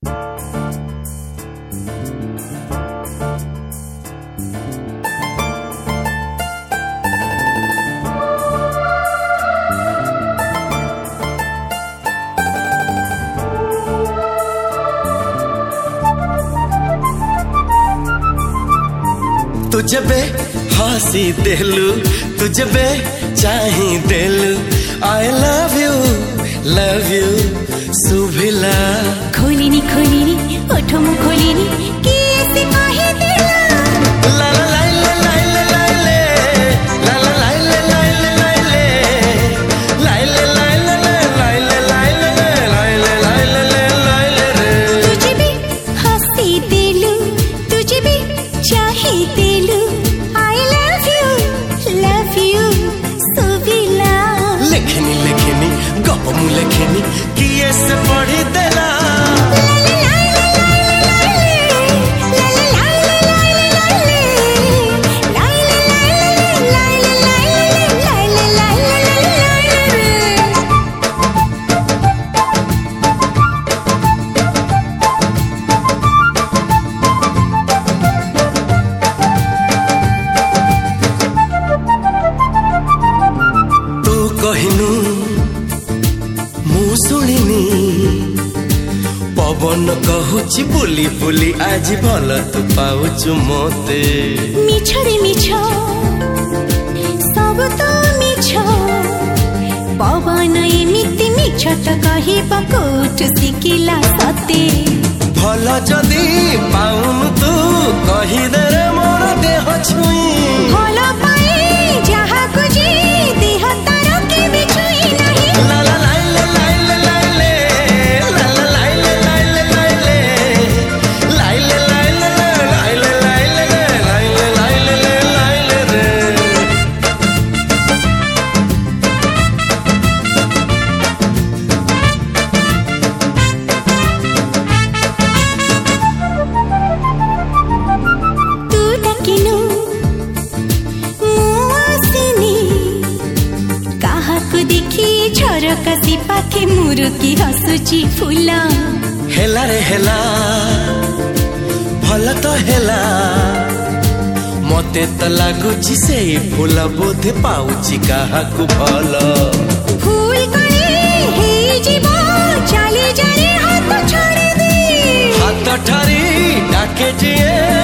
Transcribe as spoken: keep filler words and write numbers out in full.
तुझे बे हंसी देलू तुझे बे चाही देलू I love you love you सुभिला खोलिनी खोलिनी ओठो मु खोलिनी कि ऐसे काहे देला ला ला ला ला ला ला ले ला ला ला ला ला ला ले ला ला ला ला ला ला ला ला रे तुझे भी हंसी देलू तुझे भी चाहे देलू I love you love you सुभिला लेखनी लेखनी गप मु लेखनी कि ऐसे पढ़ी देला कहिनु मु शुणिनी पवन कहूची बुली बुली आज भल तू पाउचु मोते मिछ रे मिछ सब तो मिछ पवन एमिति मिछ त कहिबा कोठ सिकिला सते भल जदी पाउनु तू कहि दे रे मोर देह छुई भल पाए जहा कुजी देह तार के बिछुई नहीं ला ला ला ला ला ला ले ला ला ला ला ला ला ले ला ला ला ला ला ला ला ला रे तू डकिनु झरका सी पाखे मुरुकी हसुची फूला हेला रे हेला भल तो हेला मते तो लागुची से फूल बोधे पाउची काहाकु भल फूल कणे हे जीव चली जाए हाथ छोड़ दे हाथ ठारी डाके जिए